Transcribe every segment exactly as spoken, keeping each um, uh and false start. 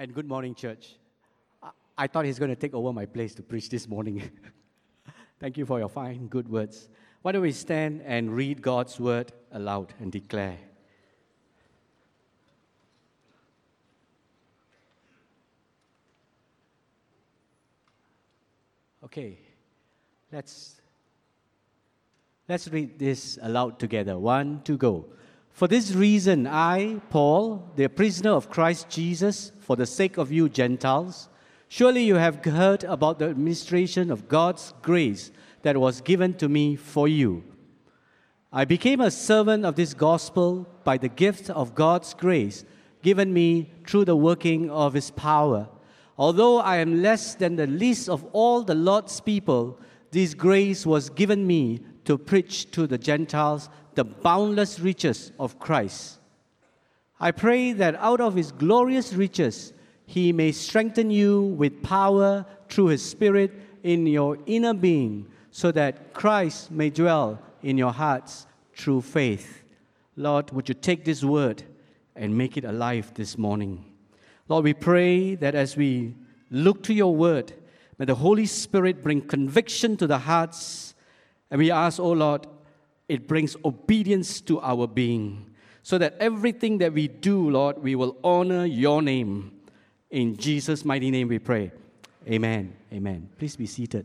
And good morning, church. I, I thought he's going to take over my place to preach this morning. Thank you for your fine, good words. Why don't we stand and read God's word aloud and declare? Okay, let's, let's read this aloud together. One, two, go. For this reason, I, Paul, the prisoner of Christ Jesus, for the sake of you Gentiles, surely you have heard about the administration of God's grace that was given to me for you. I became a servant of this gospel by the gift of God's grace given me through the working of His power. Although I am less than the least of all the Lord's people, this grace was given me to preach to the Gentiles the boundless riches of Christ. I pray that out of His glorious riches, He may strengthen you with power through His Spirit in your inner being, so that Christ may dwell in your hearts through faith. Lord, would you take this word and make it alive this morning? Lord, we pray that as we look to your word, may the Holy Spirit bring conviction to the hearts. And we ask, oh Lord, it brings obedience to our being, so that everything that we do, Lord, we will honor your name. In Jesus' mighty name we pray. Amen. Amen. Please be seated.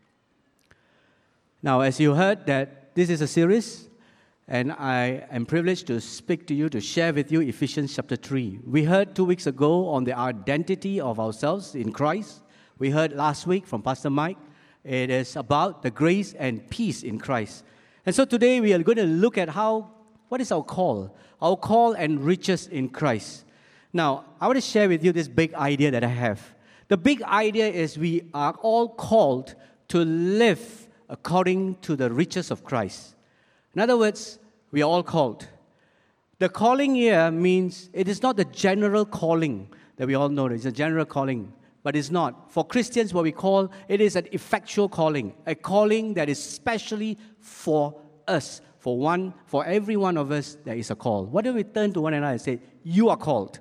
Now, as you heard that this is a series, and I am privileged to speak to you, to share with you Ephesians chapter three. We heard two weeks ago on the identity of ourselves in Christ. We heard last week from Pastor Mike. It is about the grace and peace in Christ. And so today we are going to look at how, what is our call? Our call and riches in Christ. Now, I want to share with you this big idea that I have. The big idea is we are all called to live according to the riches of Christ. In other words, we are all called. The calling here means it is not the general calling that we all know. It's a general calling, but it's not. For Christians, what we call, it is an effectual calling, a calling that is specially for us. For one, for every one of us, there is a call. Why don't we turn to one another and say, you are called.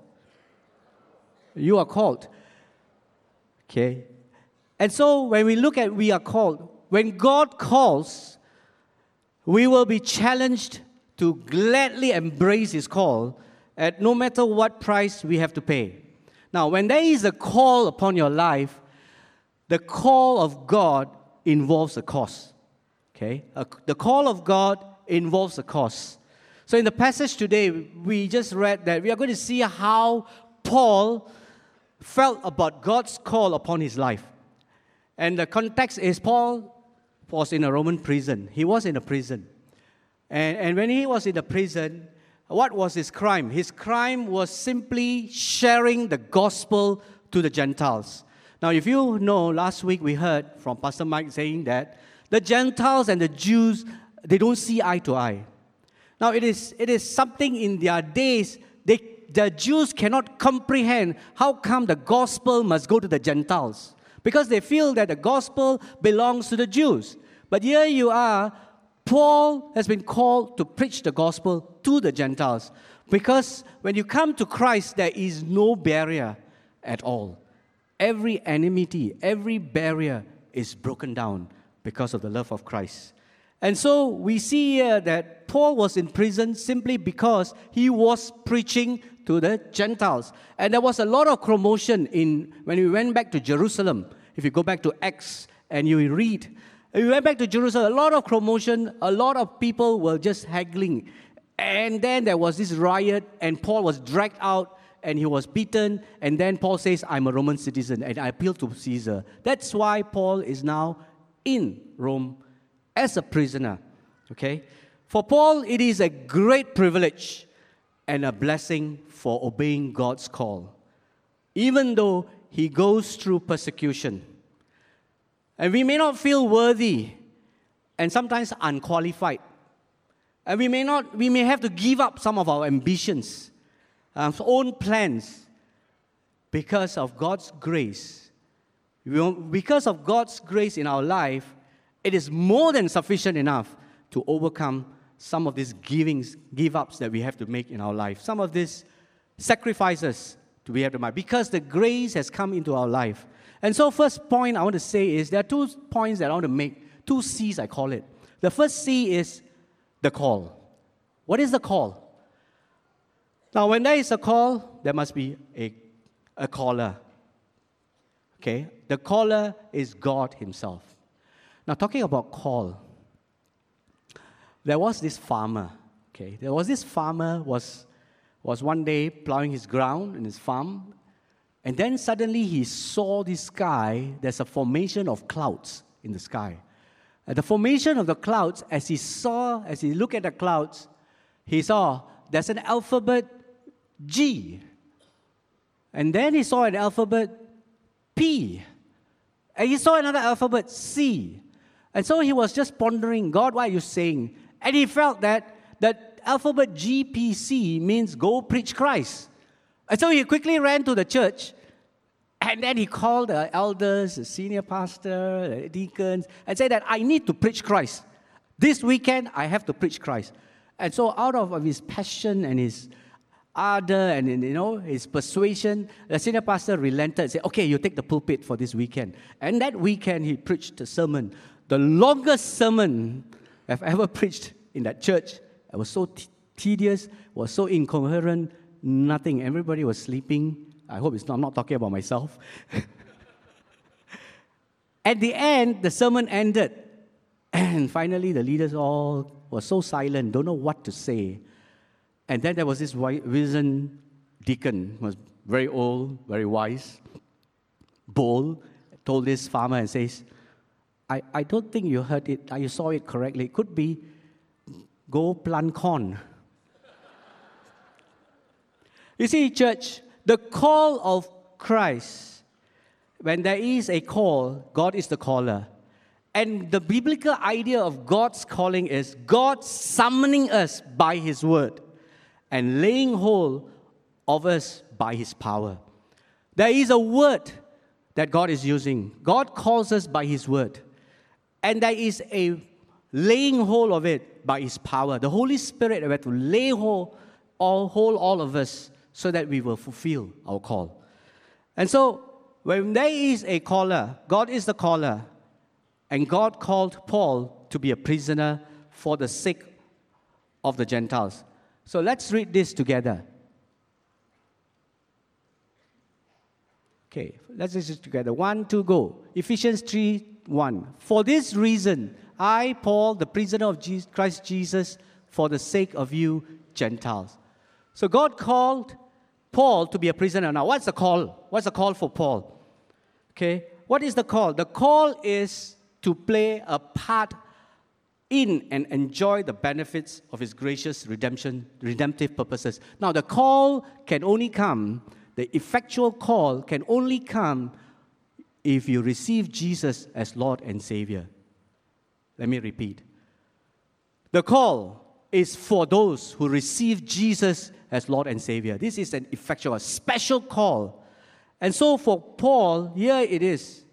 You are called. Okay? And so when we look at we are called, when God calls, we will be challenged to gladly embrace His call at no matter what price we have to pay. Now, when there is a call upon your life, the call of God involves a cost. Okay? The call of God involves a cost. So in the passage today, we just read that we are going to see how Paul felt about God's call upon his life. And the context is Paul was in a Roman prison. He was in a prison. And, and when he was in the prison, what was his crime? His crime was simply sharing the gospel to the Gentiles. Now, if you know, last week we heard from Pastor Mike saying that the Gentiles and the Jews, they don't see eye to eye. Now, it is, it is something in their days, they, the Jews cannot comprehend how come the gospel must go to the Gentiles. Because they feel that the gospel belongs to the Jews. But here you are, Paul has been called to preach the gospel to the Gentiles. Because when you come to Christ, there is no barrier at all. Every enmity, every barrier is broken down because of the love of Christ. And so we see here that Paul was in prison simply because he was preaching to the Gentiles. And there was a lot of commotion in when we went back to Jerusalem. If you go back to Acts and you read, we went back to Jerusalem, a lot of commotion, a lot of people were just haggling. And then there was this riot, and Paul was dragged out, and he was beaten. And then Paul says, I'm a Roman citizen, and I appeal to Caesar. That's why Paul is now in Rome as a prisoner. Okay? For Paul, it is a great privilege and a blessing for obeying God's call, even though he goes through persecution. And we may not feel worthy and sometimes unqualified. And we may not, we may have to give up some of our ambitions, our own plans, because of God's grace. Because of God's grace in our life, it is more than sufficient enough to overcome some of these givings, give-ups that we have to make in our life. Some of these sacrifices we have to mind, because the grace has come into our life. And so first point I want to say is, there are two points that I want to make, two C's I call it. The first C is the call. What is the call? Now, when there is a call, there must be a, a caller. Okay? The caller is God himself. Now, talking about call, there was this farmer. Okay? There was this farmer was, was one day plowing his ground in his farm, and then suddenly he saw this sky. There's a formation of clouds in the sky. At the formation of the clouds, as he saw, as he looked at the clouds, he saw there's an alphabet G. And then he saw an alphabet P. And he saw another alphabet C. And so he was just pondering, God, what are you saying? And he felt that that alphabet G P C means go preach Christ. And so he quickly ran to the church, and then he called the elders, the senior pastor, the deacons, and said that I need to preach Christ. This weekend, I have to preach Christ. And so out of, of his passion and his ardor and, you know, his persuasion, the senior pastor relented and said, okay, you take the pulpit for this weekend. And that weekend, he preached a sermon, the longest sermon I've ever preached in that church. It was so t- tedious, was so incoherent, nothing. Everybody was sleeping. I hope it's not, I'm not talking about myself. At the end, the sermon ended. And finally, the leaders all were so silent, don't know what to say. And then there was this wizened deacon, who was very old, very wise, bold, told this farmer and says, I, I don't think you heard it, you saw it correctly. It could be go plant corn. You see, church, the call of Christ, when there is a call, God is the caller. And the biblical idea of God's calling is God summoning us by His word and laying hold of us by His power. There is a word that God is using. God calls us by His word. And there is a laying hold of it by His power. The Holy Spirit will have to lay hold all, hold all of us so that we will fulfill our call. And so, when there is a caller, God is the caller, and God called Paul to be a prisoner for the sake of the Gentiles. So let's read this together. Okay, let's read this together. One, two, go. Ephesians three, one. For this reason, I, Paul, the prisoner of Jesus, Christ Jesus, for the sake of you Gentiles. So God called Paul to be a prisoner. Now, what's the call? What's the call for Paul? Okay, what is the call? The call is to play a part in and enjoy the benefits of His gracious redemption, redemptive purposes. Now, the call can only come, the effectual call can only come if you receive Jesus as Lord and Savior. Let me repeat. The call is for those who receive Jesus as Lord and Savior. This is an effectual, a special call. And so for Paul, here it is.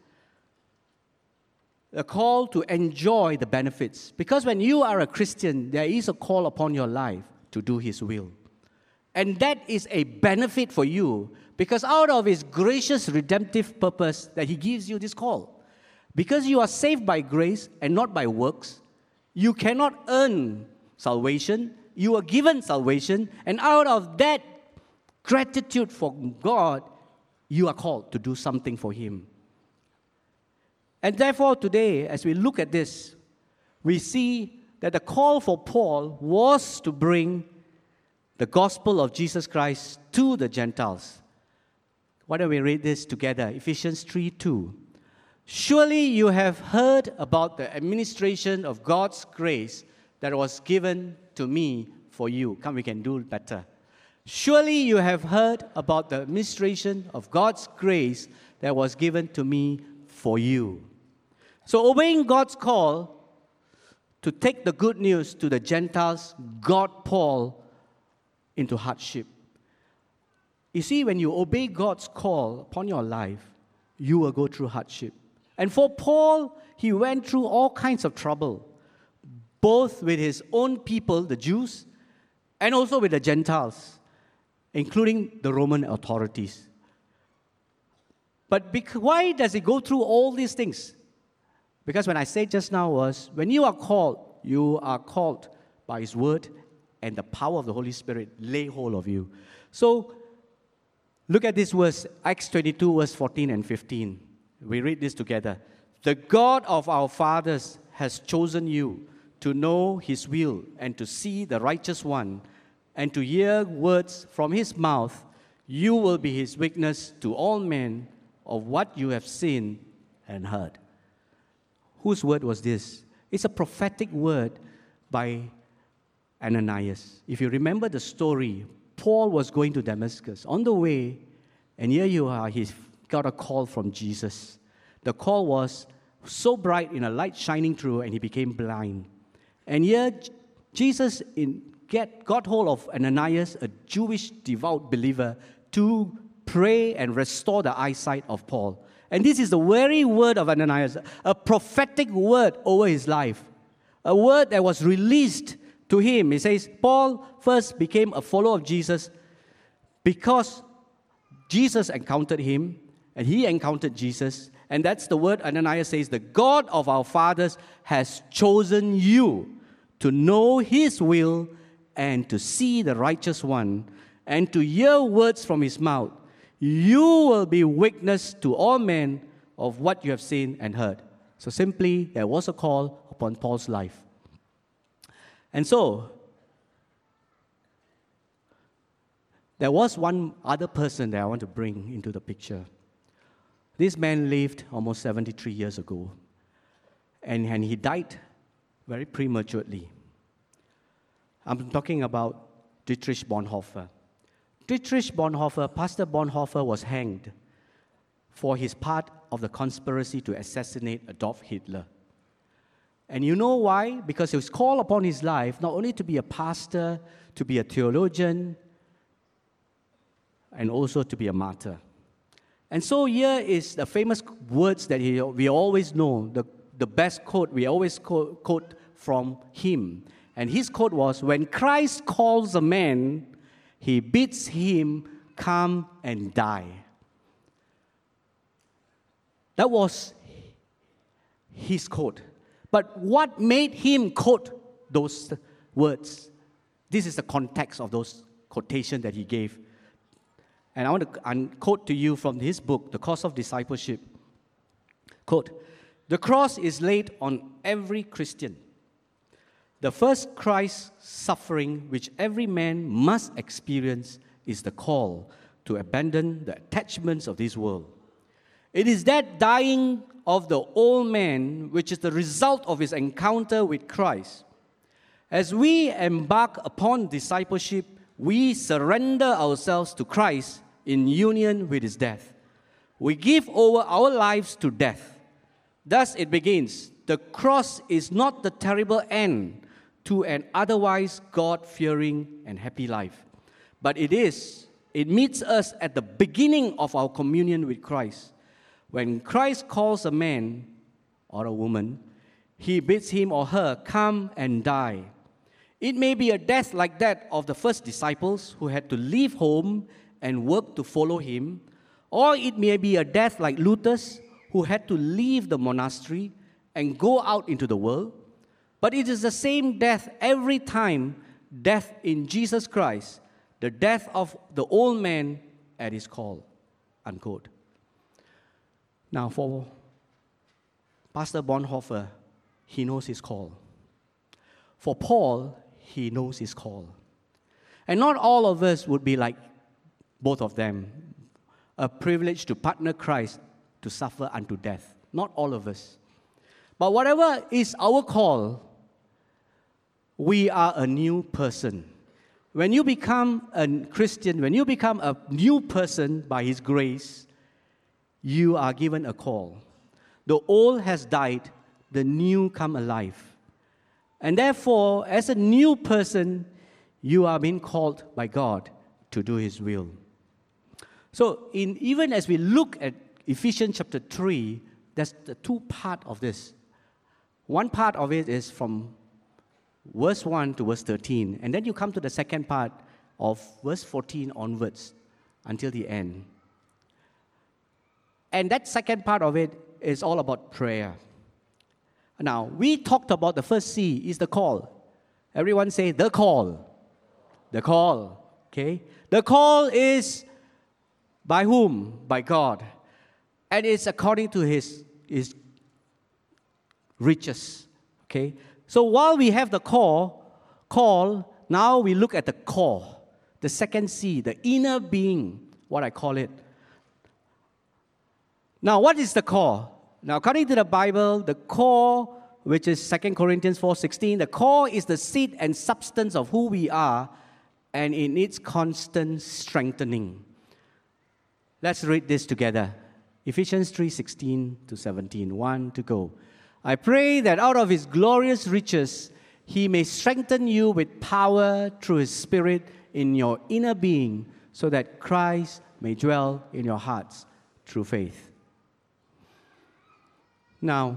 A call to enjoy the benefits. Because when you are a Christian, there is a call upon your life to do His will. And that is a benefit for you, because out of His gracious redemptive purpose that He gives you this call. Because you are saved by grace and not by works, you cannot earn salvation. You are given salvation, and out of that gratitude for God, you are called to do something for Him. And therefore, today, as we look at this, we see that the call for Paul was to bring the gospel of Jesus Christ to the Gentiles. Why don't we read this together? Ephesians three two. Surely you have heard about the administration of God's grace that was given to me for you. Come, we can do better. Surely you have heard about the administration of God's grace that was given to me for you. So obeying God's call to take the good news to the Gentiles got Paul into hardship. You see, when you obey God's call upon your life, you will go through hardship. And for Paul, he went through all kinds of trouble, both with his own people, the Jews, and also with the Gentiles. including the Roman authorities. But bec- why does he go through all these things? Because when I said just now was, when you are called, you are called by His word, and the power of the Holy Spirit lay hold of you. So, look at this verse, Acts twenty-two, verse fourteen and fifteen. We read this together. The God of our fathers has chosen you to know His will and to see the righteous one and to hear words from His mouth. You will be His witness to all men of what you have seen and heard. Whose word was this? It's a prophetic word by Ananias. If you remember the story, Paul was going to Damascus. On the way, and here you are, he got a call from Jesus. The call was so bright in a light shining through, and he became blind. And here, Jesus in, get, got hold of Ananias, a Jewish devout believer, to pray and restore the eyesight of Paul. And this is the very word of Ananias, a prophetic word over his life. A word that was released to him. He says, Paul first became a follower of Jesus because Jesus encountered him, and he encountered Jesus. And that's the word Ananias says, the God of our fathers has chosen you to know His will and to see the righteous one and to hear words from His mouth. You will be witness to all men of what you have seen and heard. So simply, there was a call upon Paul's life. And so, there was one other person that I want to bring into the picture. This man lived almost seventy-three years ago, and, and he died very prematurely. I'm talking about Dietrich Bonhoeffer. Dietrich Bonhoeffer, Pastor Bonhoeffer, was hanged for his part of the conspiracy to assassinate Adolf Hitler. And you know why? Because it was called upon his life not only to be a pastor, to be a theologian, and also to be a martyr. And so here is the famous words that he, we always know, the, the best quote we always quote, quote from him. And his quote was, when Christ calls a man, He bids him come and die. That was his quote. But what made him quote those words? This is the context of those quotations that he gave. And I want to unquote to you from his book, The Course of Discipleship. Quote, the cross is laid on every Christian. The first Christ suffering which every man must experience is the call to abandon the attachments of this world. It is that dying of the old man which is the result of his encounter with Christ. As we embark upon discipleship, we surrender ourselves to Christ in union with His death. We give over our lives to death. Thus it begins. The cross is not the terrible end to an otherwise God-fearing and happy life, but it is, it meets us at the beginning of our communion with Christ. When Christ calls a man or a woman, He bids him or her come and die. It may be a death like that of the first disciples who had to leave home and work to follow Him, or it may be a death like Luther's who had to leave the monastery and go out into the world. But it is the same death every time, death in Jesus Christ, the death of the old man at His call, unquote. Now for Pastor Bonhoeffer, he knows his call. For Paul, he knows his call. And not all of us would be like both of them, a privilege to partner Christ to suffer unto death. Not all of us. But whatever is our call, we are a new person. When you become a Christian, when you become a new person by His grace, you are given a call. The old has died, the new come alive. And therefore, as a new person, you are being called by God to do His will. So, in, even as we look at Ephesians chapter three, there's the two part of this. One part of it is from verse one to verse thirteen. And then you come to the second part of verse fourteen onwards until the end. And that second part of it is all about prayer. Now, we talked about the first C is the call. Everyone say, the call. The call, okay? The call is by whom? By God. And it's according to His, his riches, okay? So while we have the call, call, now we look at the core. The second C, the inner being, what I call it. Now, what is the core? Now, according to the Bible, the core, which is Second Corinthians four sixteen, the core is the seed and substance of who we are, and it needs constant strengthening. Let's read this together. Ephesians three sixteen to seventeen. One to go. I pray that out of His glorious riches, He may strengthen you with power through His Spirit in your inner being, so that Christ may dwell in your hearts through faith. Now,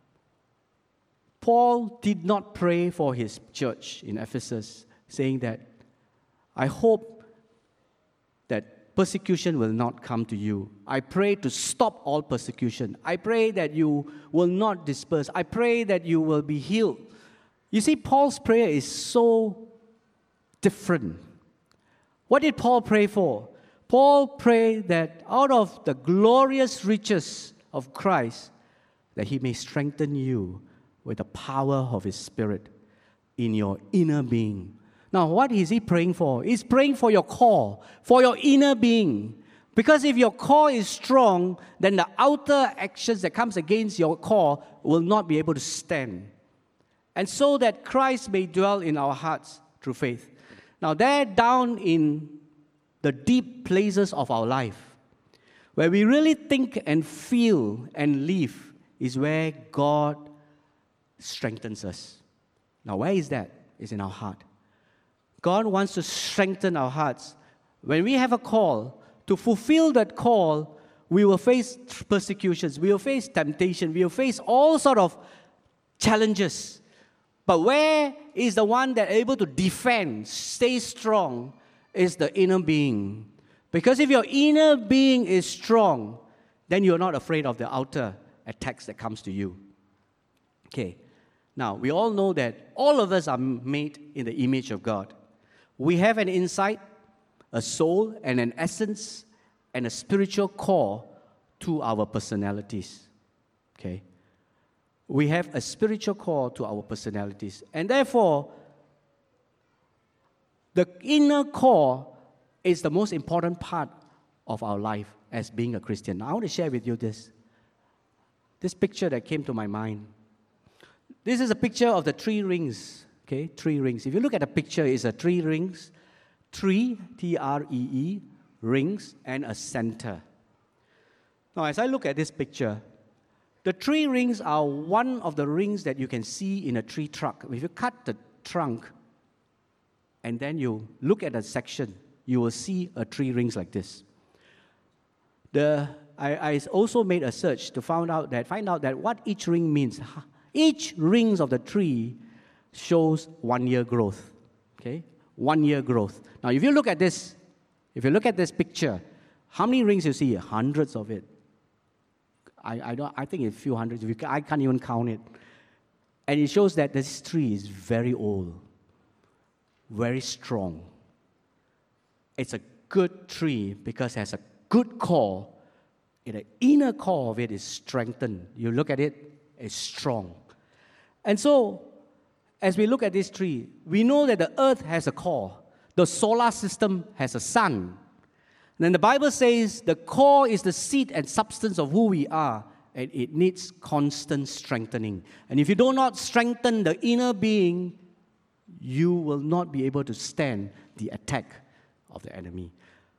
Paul did not pray for his church in Ephesus, saying that, I hope that persecution will not come to you. I pray to stop all persecution. I pray that you will not disperse. I pray that you will be healed. You see, Paul's prayer is so different. What did Paul pray for? Paul prayed that out of the glorious riches of Christ, that He may strengthen you with the power of His Spirit in your inner being. Now, what is he praying for? He's praying for your core, for your inner being. Because if your core is strong, then the outer actions that comes against your core will not be able to stand. And so that Christ may dwell in our hearts through faith. Now, there down in the deep places of our life, where we really think and feel and live, is where God strengthens us. Now, where is that? It's in our heart. God wants to strengthen our hearts. When we have a call, to fulfill that call, we will face persecutions, we will face temptation, we will face all sort of challenges. But where is the one that is able to defend, stay strong, is the inner being. Because if your inner being is strong, then you're not afraid of the outer attacks that comes to you. Okay. Now, we all know that all of us are made in the image of God. We have an insight, a soul, and an essence, and a spiritual core to our personalities. Okay? We have a spiritual core to our personalities. And therefore, the inner core is the most important part of our life as being a Christian. Now, I want to share with you this. This picture that came to my mind. This is a picture of the three rings. Okay, three rings. If you look at the picture, it's a three rings. Three, T R E E, rings, and a center. Now, as I look at this picture, the three rings are one of the rings that you can see in a tree trunk. If you cut the trunk, and then you look at a section, you will see a three rings like this. The I, I also made a search to find out that find out that what each ring means. Each rings of the tree shows one year growth. Okay, one year growth. Now, if you look at this, if you look at this picture, how many rings you see? Hundreds of it. I, I don't. I think it's a few hundreds. I can't even count it. And it shows that this tree is very old, very strong. It's a good tree because it has a good core. And the inner core of it is strengthened. You look at it, it's strong. And so, as we look at this tree, we know that the earth has a core. The solar system has a sun. And then the Bible says the core is the seed and substance of who we are, and it needs constant strengthening. And if you do not strengthen the inner being, you will not be able to stand the attack of the enemy.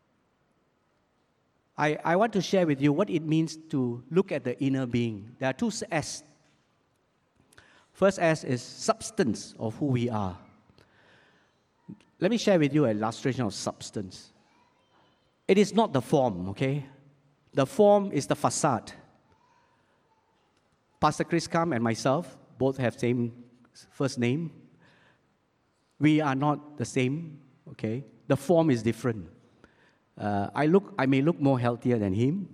I, I want to share with you what it means to look at the inner being. There are two S. First S is substance of who we are. Let me share with you an illustration of substance. It is not the form, okay? The form is the facade. Pastor Chris Kam and myself both have same first name. We are not the same, okay? The form is different. Uh, I look, I may look more healthier than him,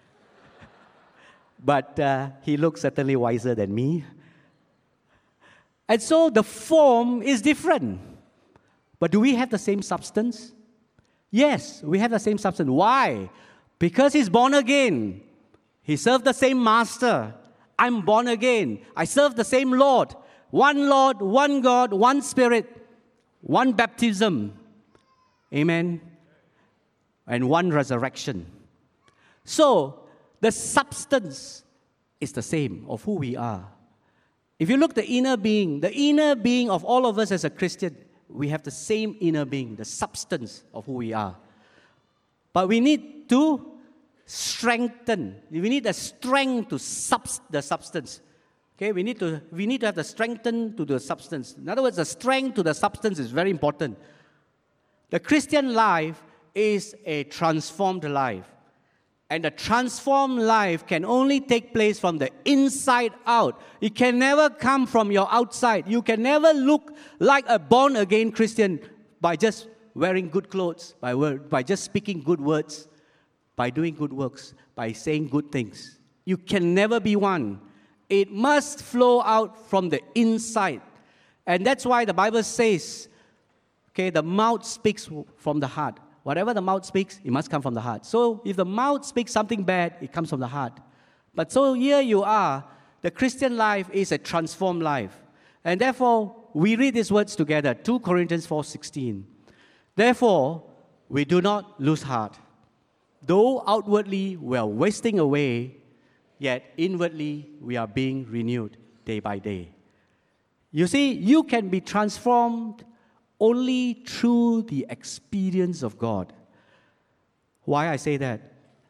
but uh, he looks certainly wiser than me. And so the form is different. But do we have the same substance? Yes, we have the same substance. Why? Because he's born again. He served the same master. I'm born again. I serve the same Lord. One Lord, one God, one Spirit, one baptism. Amen. And one resurrection. So, the substance is the same of who we are. If you look at the inner being, the inner being of all of us as a Christian, we have the same inner being, the substance of who we are. But we need to strengthen. We need the strength to subs- the substance. Okay, we need to we need to have the strengthen to the substance. In other words, the strength to the substance is very important. The Christian life is a transformed life. And the transformed life can only take place from the inside out. It can never come from your outside. You can never look like a born-again Christian by just wearing good clothes, by, word, by just speaking good words, by doing good works, by saying good things. You can never be one. It must flow out from the inside. And that's why the Bible says, okay, the mouth speaks from the heart. Whatever the mouth speaks, it must come from the heart. So if the mouth speaks something bad, it comes from the heart. But so here you are, the Christian life is a transformed life. And therefore, we read these words together, Second Corinthians four sixteen. Therefore, we do not lose heart. Though outwardly we are wasting away, yet inwardly we are being renewed day by day. You see, you can be transformed only through the experience of God. Why I say that?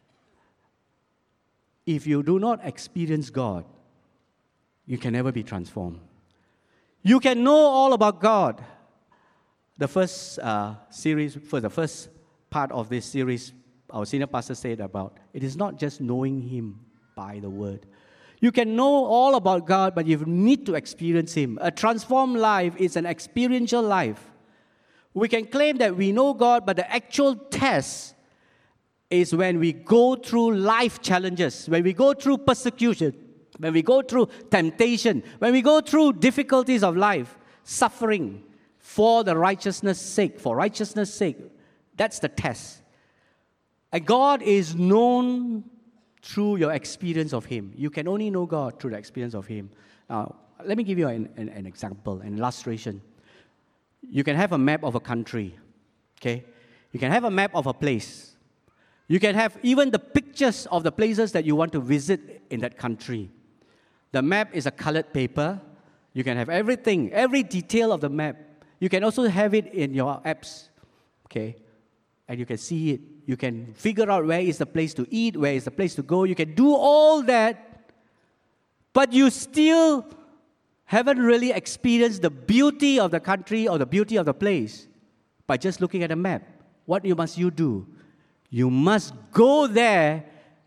If you do not experience God, you can never be transformed. You can know all about God. The first uh, series, for the first part of this series, our senior pastor said about, it is not just knowing Him by the Word. You can know all about God, but you need to experience Him. A transformed life is an experiential life. We can claim that we know God, but the actual test is when we go through life challenges, when we go through persecution, when we go through temptation, when we go through difficulties of life, suffering for the righteousness' sake, for righteousness' sake. That's the test. And God is known through your experience of Him. You can only know God through the experience of Him. Now, let me give you an, an, an example, an illustration. You can have a map of a country, okay? You can have a map of a place. You can have even the pictures of the places that you want to visit in that country. The map is a colored paper. You can have everything, every detail of the map. You can also have it in your apps, okay? And you can see it. You can figure out where is the place to eat, where is the place to go. You can do all that, but you still haven't really experienced the beauty of the country or the beauty of the place by just looking at a map. What you must you do? You must go there,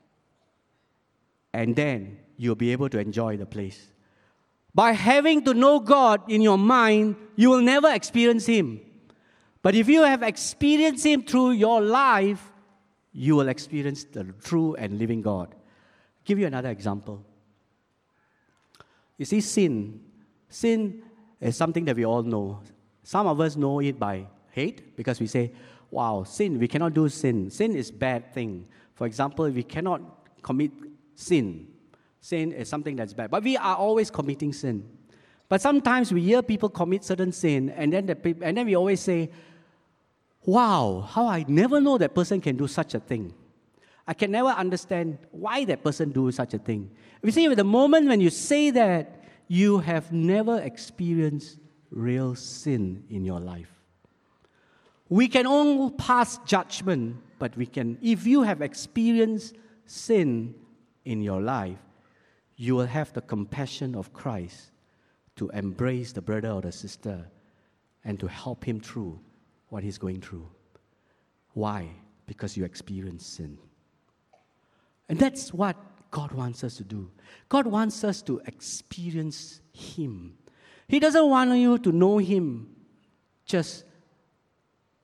and then you'll be able to enjoy the place. By having to know God in your mind, you will never experience Him. But if you have experienced Him through your life, you will experience the true and living God. I'll give you another example. You see, sin. Sin is something that we all know. Some of us know it by hate because we say, wow, sin, we cannot do sin. Sin is a bad thing. For example, we cannot commit sin. Sin is something that's bad. But we are always committing sin. But sometimes we hear people commit certain sin, and then, the, and then we always say, wow, how I never know that person can do such a thing. I can never understand why that person do such a thing. You see, at the moment when you say that, you have never experienced real sin in your life. We can all pass judgment, but we can, if you have experienced sin in your life, you will have the compassion of Christ to embrace the brother or the sister and to help him through what he's going through. Why? Because you experienced sin. And that's what God wants us to do. God wants us to experience Him. He doesn't want you to know Him just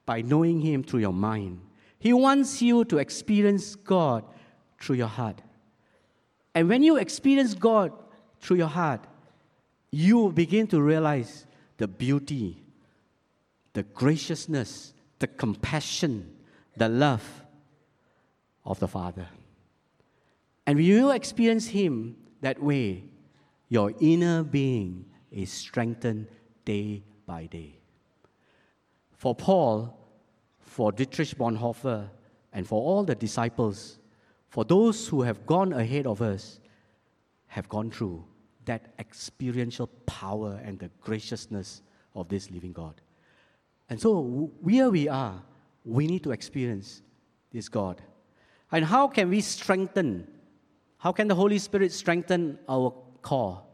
by knowing Him through your mind. He wants you to experience God through your heart. And when you experience God through your heart, you will begin to realize the beauty, the graciousness, the compassion, the love of the Father. And when you experience Him that way, your inner being is strengthened day by day. For Paul, for Dietrich Bonhoeffer, and for all the disciples, for those who have gone ahead of us, have gone through that experiential power and the graciousness of this living God. And so, where we are, we need to experience this God. And how can we strengthen? How can the Holy Spirit strengthen our core?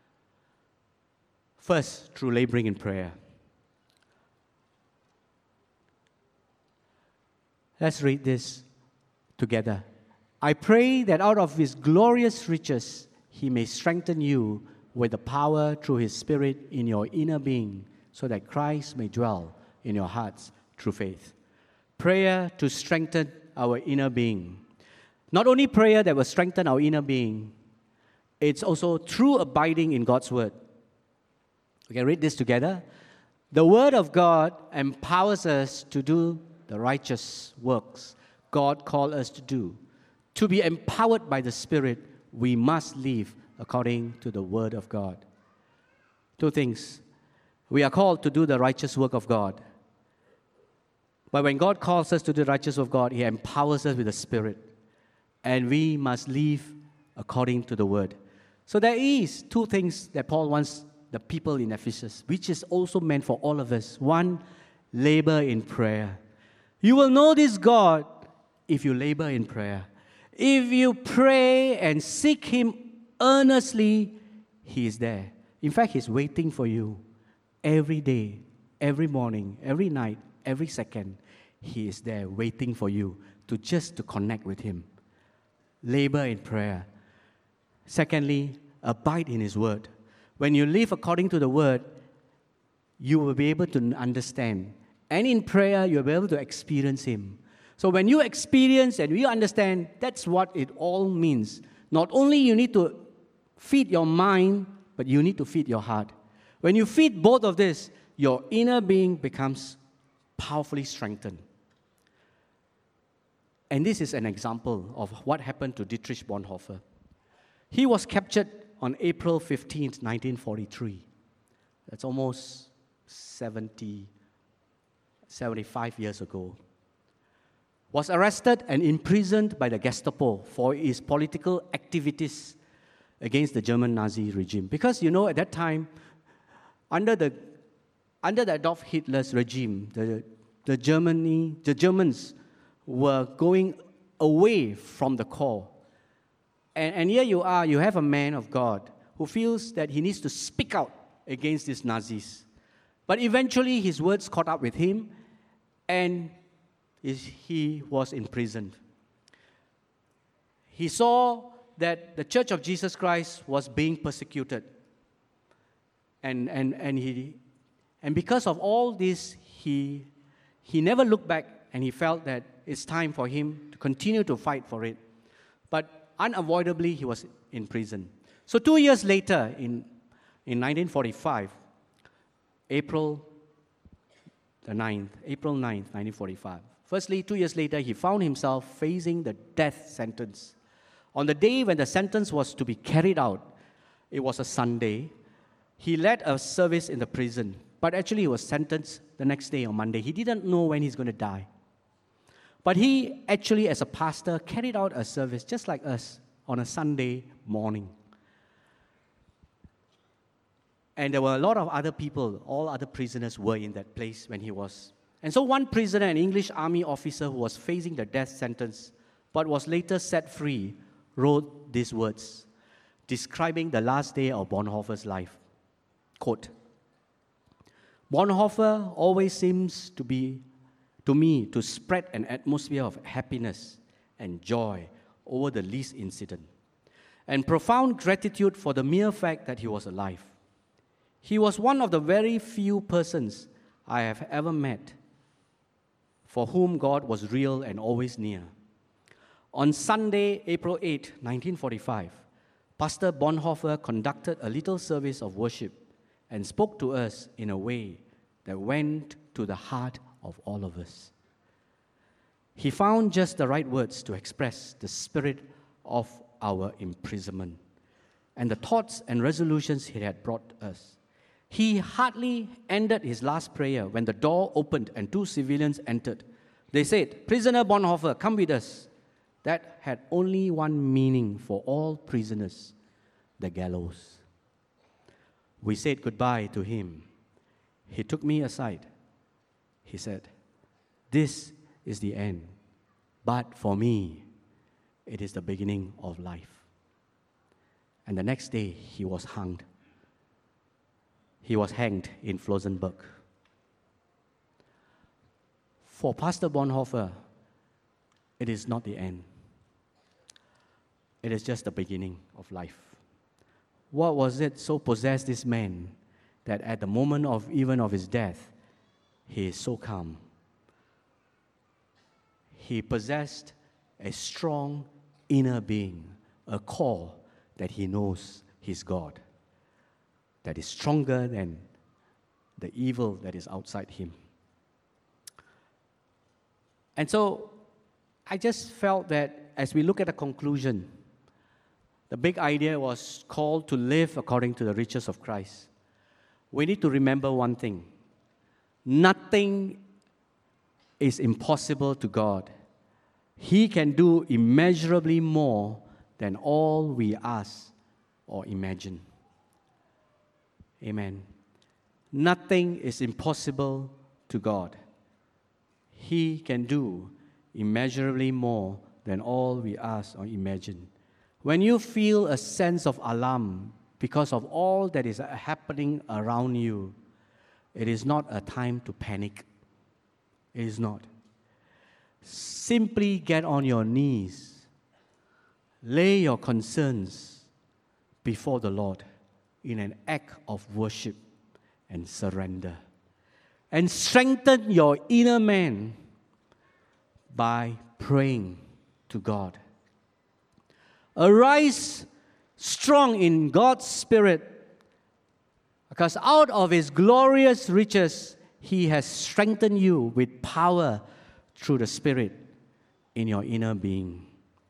First, through laboring in prayer. Let's read this together. I pray that out of His glorious riches, He may strengthen you with the power through His Spirit in your inner being, so that Christ may dwell in your hearts through faith. Prayer to strengthen our inner being. Not only prayer that will strengthen our inner being, it's also through abiding in God's Word. We can read this together. The Word of God empowers us to do the righteous works God called us to do. To be empowered by the Spirit, we must live according to the Word of God. Two things. We are called to do the righteous work of God. But when God calls us to do the righteous work of God, He empowers us with the Spirit. And we must live according to the Word. So there is two things that Paul wants the people in Ephesus, which is also meant for all of us. One, labor in prayer. You will know this God if you labor in prayer. If you pray and seek Him earnestly, He is there. In fact, He's waiting for you every day, every morning, every night, every second. He is there waiting for you to just to connect with Him. Labor in prayer. Secondly, abide in His Word. When you live according to the Word, you will be able to understand. And in prayer, you'll be able to experience Him. So when you experience and you understand, that's what it all means. Not only you need to feed your mind, but you need to feed your heart. When you feed both of this, your inner being becomes powerfully strengthened. And this is an example of what happened to Dietrich Bonhoeffer. He was captured on April fifteenth, nineteen forty-three. That's almost seventy, seventy-five years ago. Was arrested and imprisoned by the Gestapo for his political activities against the German Nazi regime. Because, you know, at that time, under the under the Adolf Hitler's regime, the, the Germany, the Germans were going away from the core. And, and here you are, you have a man of God who feels that he needs to speak out against these Nazis. But eventually his words caught up with him, and he was imprisoned. He saw that the Church of Jesus Christ was being persecuted. And, and, and, he, and because of all this, he, he never looked back, and he felt that it's time for him to continue to fight for it. But unavoidably, he was in prison. So two years later, in, in nineteen forty-five, April the ninth, April ninth, nineteen forty-five. Firstly, two years later, he found himself facing the death sentence. On the day when the sentence was to be carried out, it was a Sunday, he led a service in the prison. But actually, he was sentenced the next day on Monday. He didn't know when he's going to die. But he actually, as a pastor, carried out a service just like us on a Sunday morning. And there were a lot of other people, all other prisoners were in that place when he was. And so one prisoner, an English army officer who was facing the death sentence but was later set free, wrote these words describing the last day of Bonhoeffer's life. Quote, Bonhoeffer always seems to be to me, to spread an atmosphere of happiness and joy over the least incident, and profound gratitude for the mere fact that he was alive. He was one of the very few persons I have ever met for whom God was real and always near. On Sunday, April eighth, nineteen forty-five, Pastor Bonhoeffer conducted a little service of worship and spoke to us in a way that went to the heart of all of us. He found just the right words to express the spirit of our imprisonment and the thoughts and resolutions he had brought us. He hardly ended his last prayer when the door opened and two civilians entered. They said, "Prisoner Bonhoeffer, come with us." That had only one meaning for all prisoners, the gallows. We said goodbye to him. He took me aside. He said, "This is the end, but for me, it is the beginning of life." And the next day, he was hanged. He was hanged in Flossenburg. For Pastor Bonhoeffer, it is not the end. It is just the beginning of life. What was it so possessed this man that at the moment of even of his death, he is so calm? He possessed a strong inner being, a core that he knows he's God, that is stronger than the evil that is outside him. And so I just felt that as we look at the conclusion, the big idea was called to live according to the riches of Christ. We need to remember one thing. Nothing is impossible to God. He can do immeasurably more than all we ask or imagine. Amen. Nothing is impossible to God. He can do immeasurably more than all we ask or imagine. When you feel a sense of alarm because of all that is happening around you, it is not a time to panic. It is not. Simply get on your knees. Lay your concerns before the Lord in an act of worship and surrender. And strengthen your inner man by praying to God. Arise strong in God's Spirit, because out of His glorious riches, He has strengthened you with power through the Spirit in your inner being.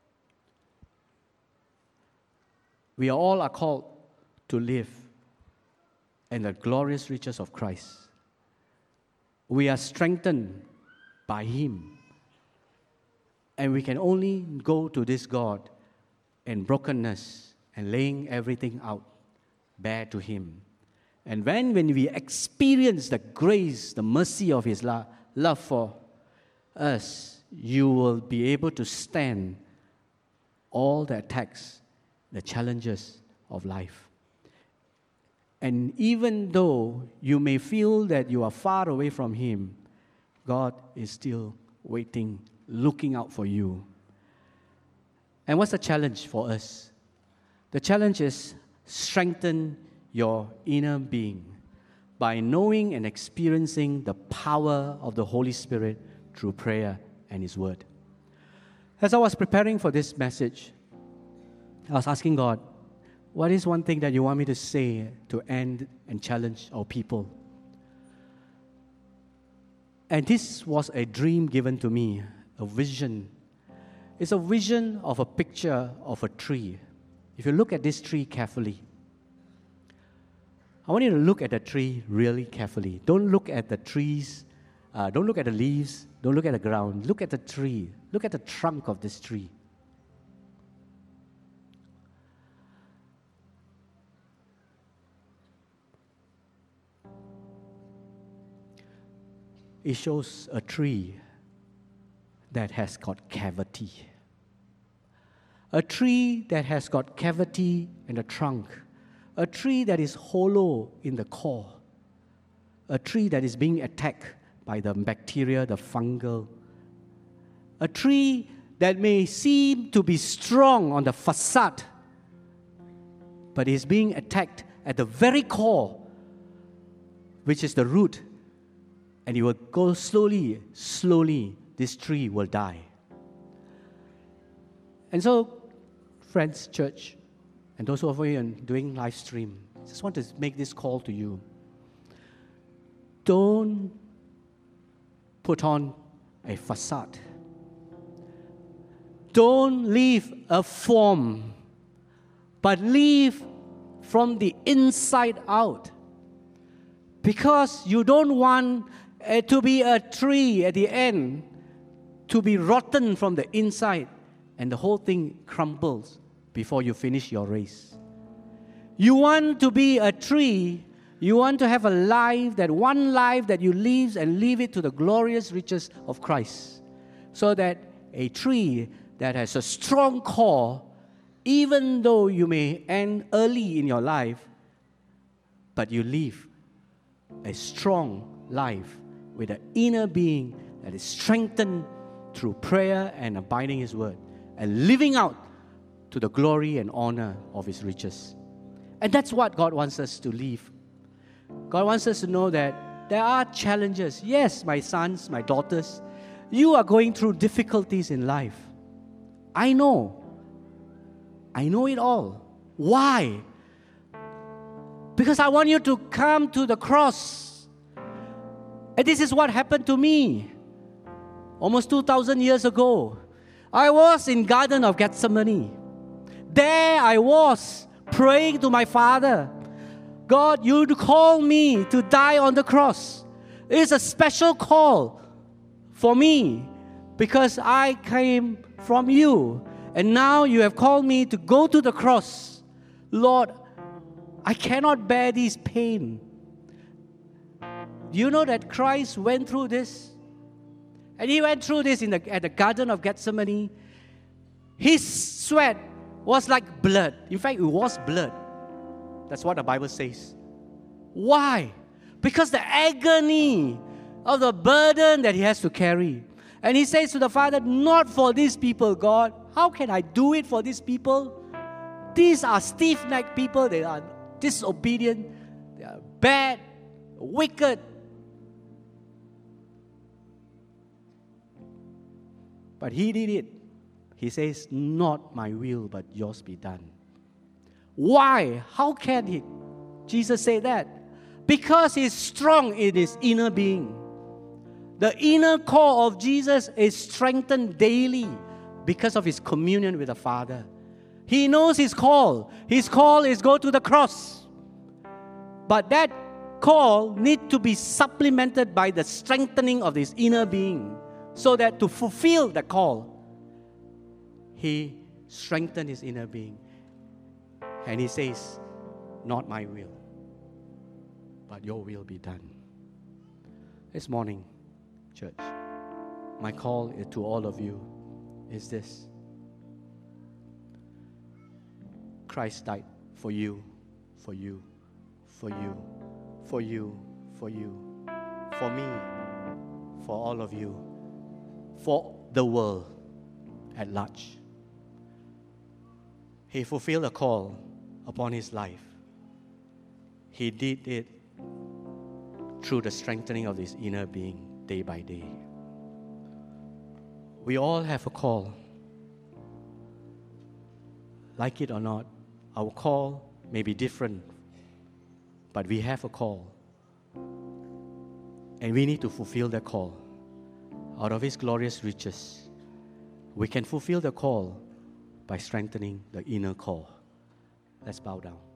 We all are called to live in the glorious riches of Christ. We are strengthened by Him. And we can only go to this God in brokenness and laying everything out bare to Him. And when, when we experience the grace, the mercy of His lo- love for us, you will be able to stand all the attacks, the challenges of life. And even though you may feel that you are far away from Him, God is still waiting, looking out for you. And what's the challenge for us? The challenge is strengthen your inner being by knowing and experiencing the power of the Holy Spirit through prayer and His Word. As I was preparing for this message, I was asking God, what is one thing that you want me to say to end and challenge our people? And this was a dream given to me, a vision. It's a vision of a picture of a tree. If you look at this tree carefully, I want you to look at the tree really carefully. Don't look at the trees, uh, don't look at the leaves, don't look at the ground. Look at the tree. Look at the trunk of this tree. It shows a tree that has got cavity. A tree that has got cavity in the trunk. A tree that is hollow in the core. A tree that is being attacked by the bacteria, the fungal. A tree that may seem to be strong on the facade, but is being attacked at the very core, which is the root. And it will go slowly, slowly this tree will die. And so, friends, church, and those over here doing live stream, I just want to make this call to you. Don't put on a facade. Don't leave a form, but live from the inside out. Because you don't want uh, to be a tree at the end, to be rotten from the inside, and the whole thing crumbles before you finish your race. You want to be a tree, you want to have a life, that one life that you live and leave it to the glorious riches of Christ. So that a tree that has a strong core, even though you may end early in your life, but you live a strong life with an inner being that is strengthened through prayer and abiding His word and living out to the glory and honor of His riches. And that's what God wants us to live. God wants us to know that there are challenges. Yes, my sons, my daughters, you are going through difficulties in life. I know. I know it all. Why? Because I want you to come to the cross. And this is what happened to me almost two thousand years ago. I was in Garden of Gethsemane. There I was praying to my Father. God, you call me to die on the cross. It is a special call for me because I came from you. And now you have called me to go to the cross. Lord, I cannot bear this pain. Do you know that Christ went through this? And He went through this in the, at the Garden of Gethsemane. His sweat was like blood. In fact, it was blood. That's what the Bible says. Why? Because the agony of the burden that He has to carry. And He says to the Father, not for these people, God. How can I do it for these people? These are stiff-necked people. They are disobedient. They are bad, wicked. But He did it. He says, not my will, but yours be done. Why? How can He? Jesus said that. Because He's strong in His inner being. The inner core of Jesus is strengthened daily because of His communion with the Father. He knows His call. His call is go to the cross. But that call needs to be supplemented by the strengthening of His inner being. So that to fulfill the call, He strengthened His inner being. And He says, not my will, but your will be done. This morning, church, my call to all of you is this. Christ died for you, for you, for you, for you, for you, for me, for all of you, for the world at large. He fulfilled a call upon His life. He did it through the strengthening of His inner being day by day. We all have a call. Like it or not, our call may be different, but we have a call. And we need to fulfill that call. Out of His glorious riches, we can fulfill the call by strengthening the inner core. Let's bow down.